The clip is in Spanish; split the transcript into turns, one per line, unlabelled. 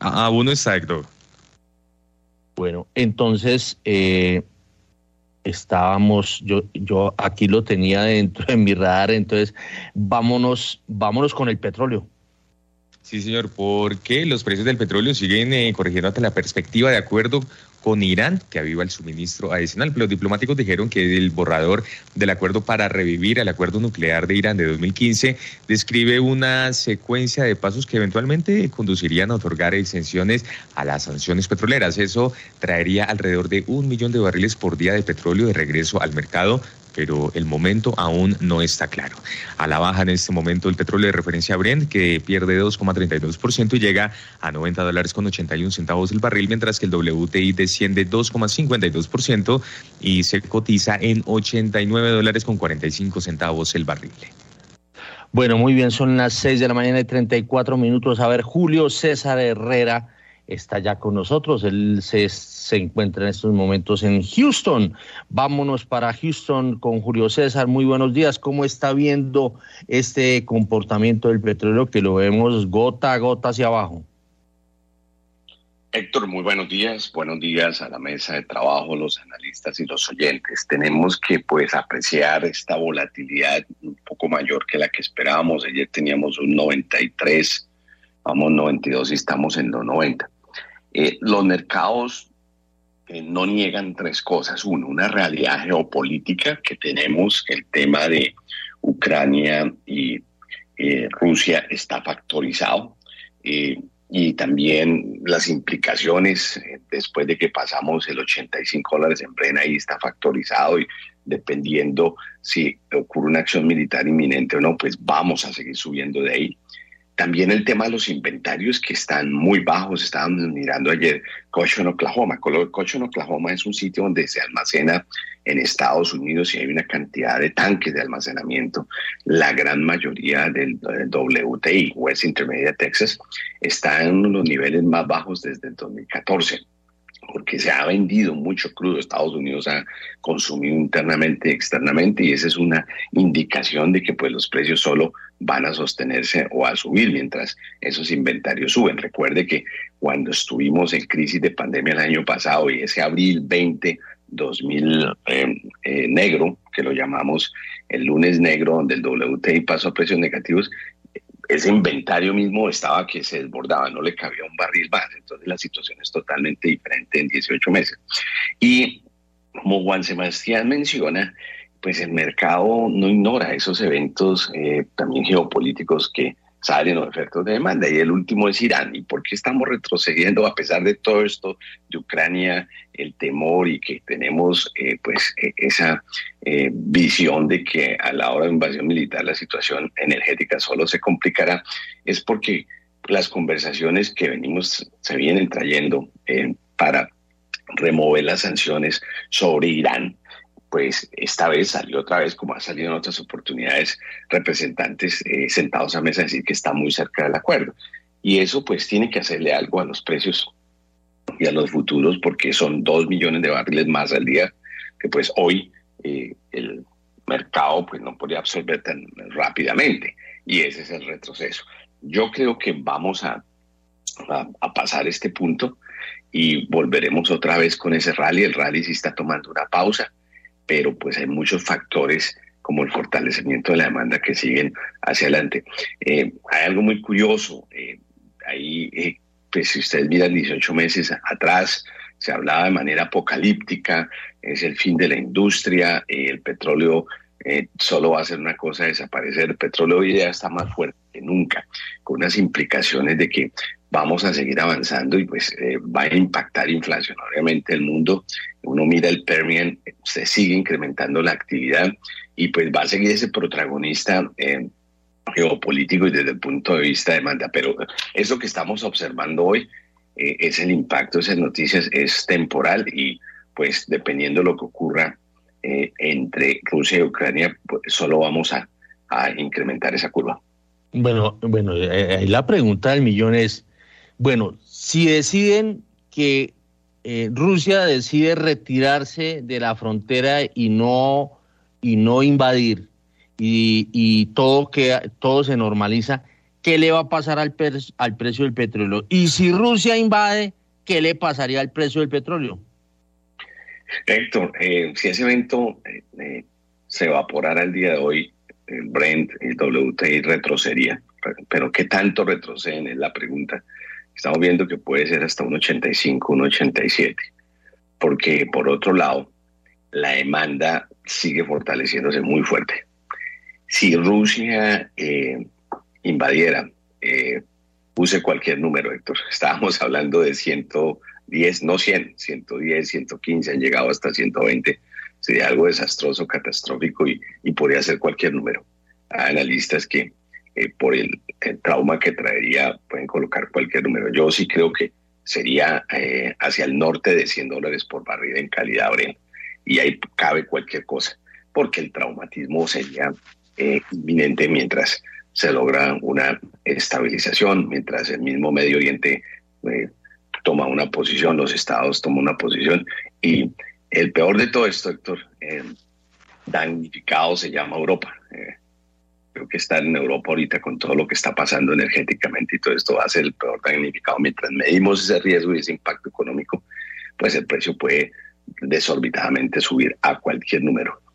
Aún no está, Héctor.
Bueno, entonces yo aquí lo tenía dentro de mi radar, entonces vámonos con el petróleo.
Sí, señor, porque los precios del petróleo siguen corrigiendo ante la perspectiva de acuerdo con Irán, que aviva el suministro adicional. Los diplomáticos dijeron que el borrador del acuerdo para revivir el acuerdo nuclear de Irán de 2015 describe una secuencia de pasos que eventualmente conducirían a otorgar exenciones a las sanciones petroleras. Eso traería alrededor de 1 millón de barriles por día de petróleo de regreso al mercado, pero el momento aún no está claro. A la baja en este momento el petróleo de referencia Brent, que pierde 2,32% y llega a $90.81 el barril, mientras que el WTI desciende 2,52% y se cotiza en $89.45 el barril.
Bueno, muy bien, son las 6:34 a.m. A ver, Julio César Herrera está ya con nosotros. Él se encuentra en estos momentos en Houston. Vámonos para Houston con Julio César. Muy buenos días. ¿Cómo está viendo este comportamiento del petróleo que lo vemos gota a gota hacia abajo?
Héctor, muy buenos días. Buenos días a la mesa de trabajo, los analistas y los oyentes. Tenemos que apreciar esta volatilidad un poco mayor que la que esperábamos. Ayer teníamos un 93, vamos 92 y estamos en los 90. Los mercados no niegan tres cosas. Uno, una realidad geopolítica que tenemos, el tema de Ucrania y Rusia está factorizado, y también las implicaciones después de que pasamos el $85 en Brent, ahí está factorizado, y dependiendo si ocurre una acción militar inminente o no, pues vamos a seguir subiendo de ahí. También el tema de los inventarios que están muy bajos. Estábamos mirando ayer Cushing, Oklahoma. Cushing, Oklahoma es un sitio donde se almacena en Estados Unidos y hay una cantidad de tanques de almacenamiento. La gran mayoría del WTI, West Intermediate Texas, está en los niveles más bajos desde el 2014. Porque se ha vendido mucho crudo. Estados Unidos ha consumido internamente y externamente, y esa es una indicación de que pues los precios solo van a sostenerse o a subir mientras esos inventarios suben. Recuerde que cuando estuvimos en crisis de pandemia el año pasado, y ese abril 2000 negro, que lo llamamos el lunes negro, donde el WTI pasó a precios negativos, ese inventario mismo estaba que se desbordaba, no le cabía un barril más. Entonces la situación es totalmente diferente en 18 meses. Y como Juan Sebastián menciona, pues el mercado no ignora esos eventos también geopolíticos que salen los efectos de demanda, y el último es Irán. ¿Y por qué estamos retrocediendo a pesar de todo esto de Ucrania, el temor, y que tenemos esa visión de que a la hora de invasión militar la situación energética solo se complicará? Es porque las conversaciones que se vienen trayendo para remover las sanciones sobre Irán, pues esta vez salió otra vez, como ha salido en otras oportunidades, representantes sentados a mesa a decir que está muy cerca del acuerdo. Y eso pues tiene que hacerle algo a los precios y a los futuros, porque son 2 millones de barriles más al día que pues hoy el mercado pues no podría absorber tan rápidamente, y ese es el retroceso. Yo creo que vamos a pasar este punto y volveremos otra vez con ese rally. El rally sí está tomando una pausa, pero pues hay muchos factores como el fortalecimiento de la demanda que siguen hacia adelante. Hay algo muy curioso. Pues si ustedes miran 18 meses atrás, se hablaba de manera apocalíptica, es el fin de la industria, el petróleo solo va a ser una cosa, desaparecer. El petróleo hoy ya está más fuerte que nunca, con unas implicaciones de que vamos a seguir avanzando y pues va a impactar inflacionariamente el mundo. Uno mira el Permian, se sigue incrementando la actividad y pues va a seguir ese protagonista geopolítico y desde el punto de vista de demanda. Pero eso que estamos observando hoy es el impacto de esas noticias, es temporal, y pues dependiendo de lo que ocurra entre Rusia y Ucrania, pues solo vamos a incrementar esa curva.
Bueno, la pregunta del millón es, bueno, si deciden que Rusia decide retirarse de la frontera y no invadir, y todo se normaliza, ¿qué le va a pasar al precio del petróleo? Y si Rusia invade, ¿qué le pasaría al precio del petróleo?
Héctor, si ese evento se evaporara el día de hoy, el Brent y el WTI retrocedería. Pero ¿qué tanto retroceden? Es la pregunta. Estamos viendo que puede ser hasta 1.85, 1.87. Porque por otro lado, la demanda sigue fortaleciéndose muy fuerte. Si Rusia invadiera, use cualquier número, Héctor. Estábamos hablando de 110, no 100, 110, 115, han llegado hasta 120. Sería algo desastroso, catastrófico y podría ser cualquier número. Hay analistas que por el trauma que traería pueden colocar cualquier número. Yo sí creo que sería hacia el norte de $100 por barril en calidad Brent. Y ahí cabe cualquier cosa, porque el traumatismo sería inminente mientras se logra una estabilización, mientras el mismo Medio Oriente toma una posición, los estados toman una posición. Y el peor de todo esto, Héctor, damnificado se llama Europa. Creo que estar en Europa ahorita con todo lo que está pasando energéticamente y todo esto va a ser el peor damnificado. Mientras medimos ese riesgo y ese impacto económico, pues el precio puede desorbitadamente subir a cualquier número.